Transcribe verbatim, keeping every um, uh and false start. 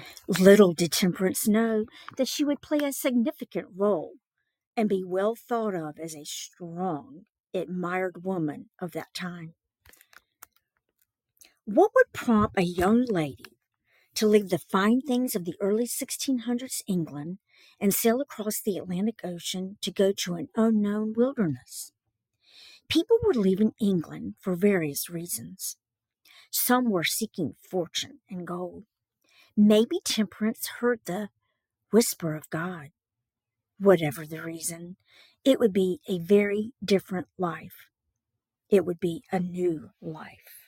Little did Temperance know that she would play a significant role and be well thought of as a strong, admired woman of that time. What would prompt a young lady to leave the fine things of the early sixteen hundreds England and sail across the Atlantic Ocean to go to an unknown wilderness? People were leaving England for various reasons. Some were seeking fortune and gold. Maybe Temperance heard the whisper of God. Whatever the reason, it would be a very different life. It would be a new life.